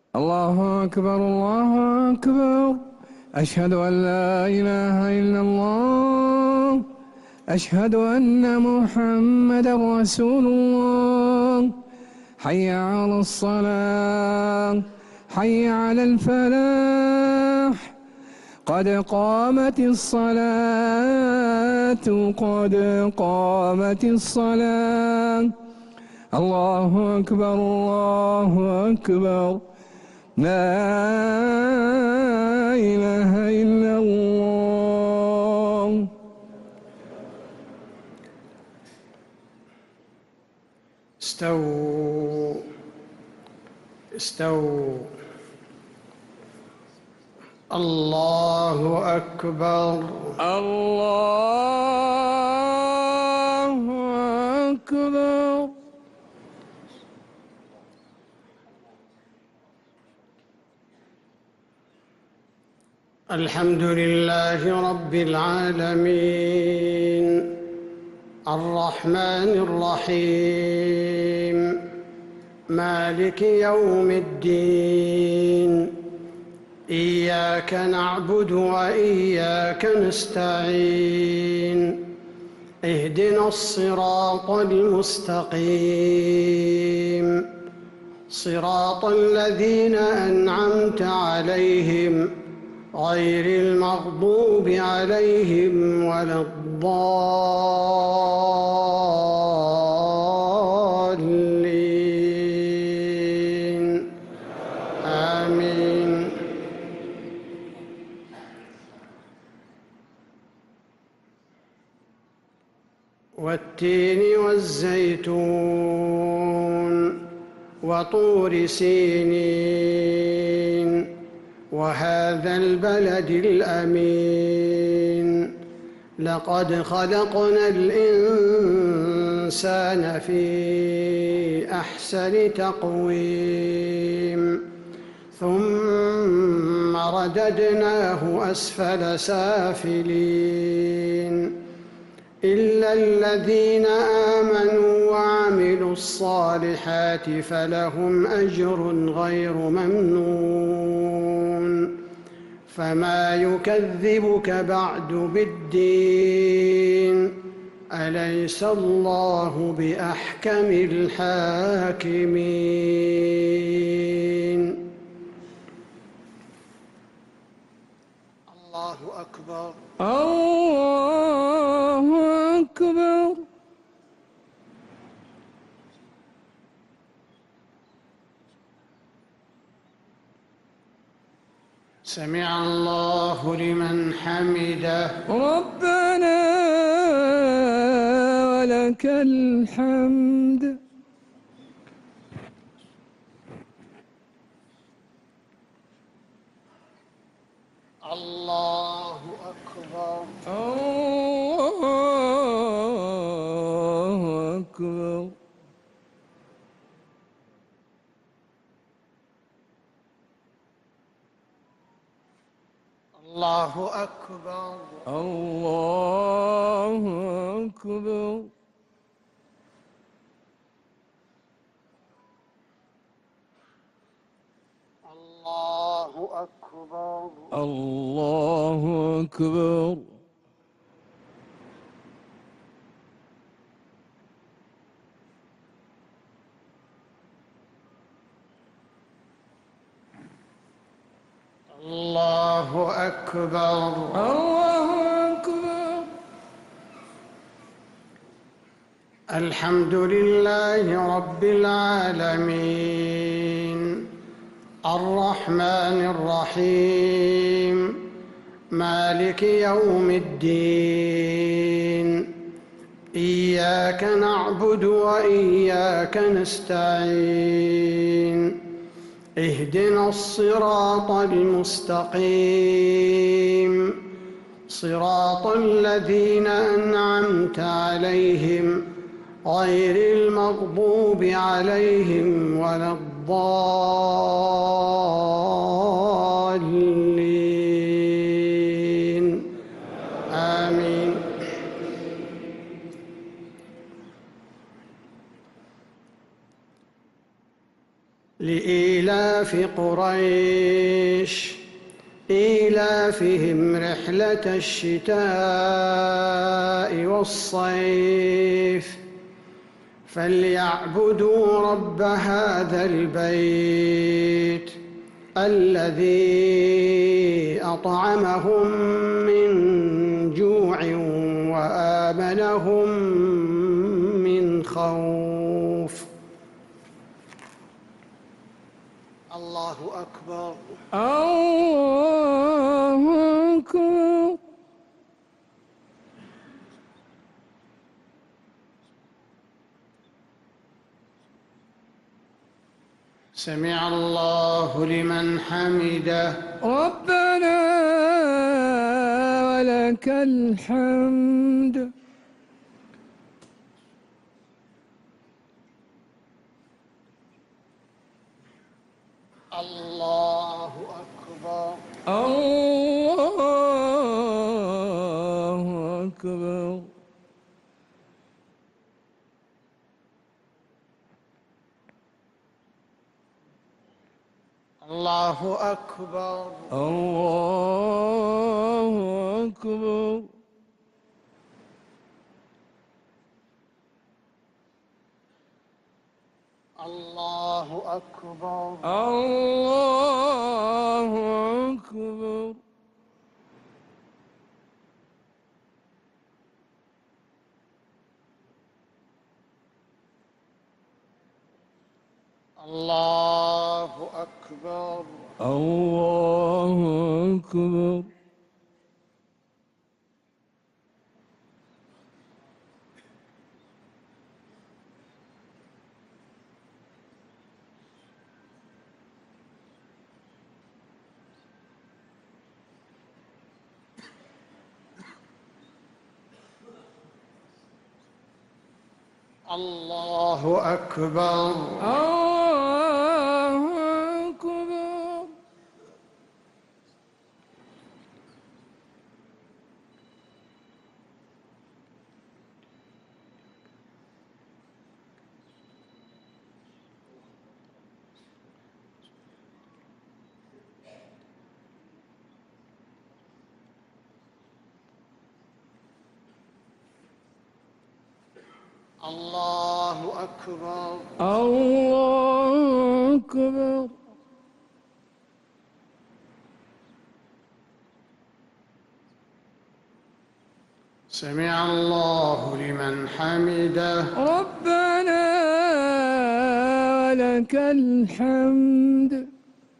الله أكبر الله أكبر. أشهد أن لا إله إلا الله. أشهد أن محمدا رسول الله. حي على الصلاة، حي على الفلاح. قد قامت الصلاة، قد قامت الصلاة. الله أكبر الله أكبر. لا إله إلا الله. استووا استووا. الله أكبر الله أكبر. الحمد لله رب العالمين، الرحمن الرحيم، مالك يوم الدين. إياك نعبد وإياك نستعين. اهدنا الصراط المستقيم، صراط الذين أنعمت عليهم غير المغضوب عليهم ولا الضالين. آمين. والتين والزيتون وطور سينين وهذا البلد الأمين. لقد خلقنا الإنسان في أحسن تقويم، ثم رددناه أسفل سافلين، إلا الذين آمنوا وعملوا الصالحات فلهم أجر غير ممنون. فما يكذبك بعد بالدين؟ أليس الله بأحكم الحاكمين؟ الله أكبر الله أكبر. سمع الله لمن حمده. ربنا ولك الحمد. الله أكبر الله أكبر. الله أكبر الله أكبر. الله أكبر الله أكبر. الله أكبر الله أكبر. الحمد لله رب العالمين، الرحمن الرحيم، مالك يوم الدين. إياك نعبد وإياك نستعين. اهدنا الصراط المستقيم، صراط الذين أنعمت عليهم غير المغضوب عليهم ولا الضالين. آمين. لإيلاف قريش إيلافهم رحلة الشتاء والصيف فليعبدوا رب هذا البيت الذي أطعمهم من جوع وآمنهم من خوف. الله أكبر. الله أكبر. سمع الله لمن حمده. ربنا ولك الحمد. الله أكبر. الله أكبر. الله أكبر. الله أكبر. الله أكبر. الله أكبر. الله أكبر. الله أكبر. الله أكبر. الله أكبر. الله أكبر. الله أكبر. سمع الله لمن حمده. ربنا ولك الحمد.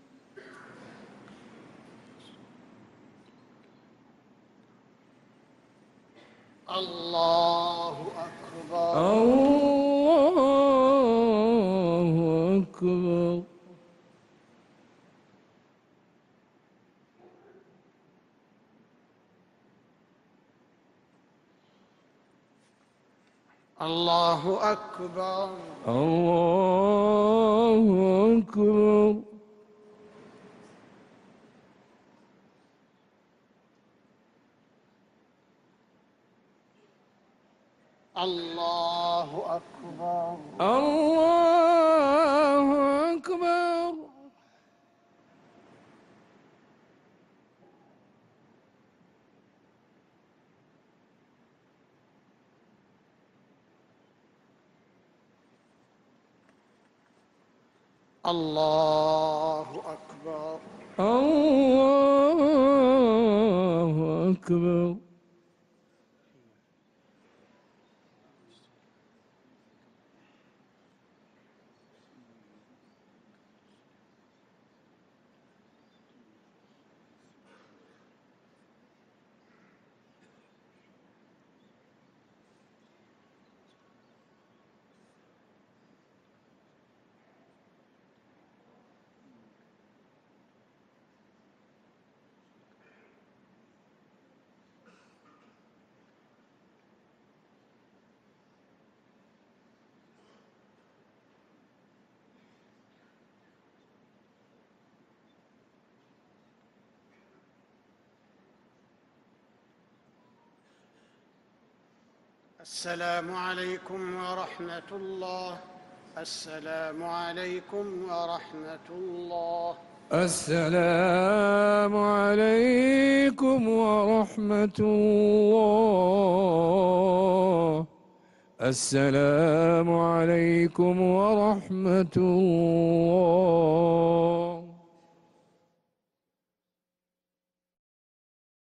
الله أكبر. الله أكبر. الله أكبر. الله أكبر. الله أكبر. الله أكبر. الله أكبر. الله أكبر. السلام عليكم ورحمة الله. السلام عليكم ورحمة الله. السلام عليكم ورحمة الله. السلام عليكم ورحمة الله.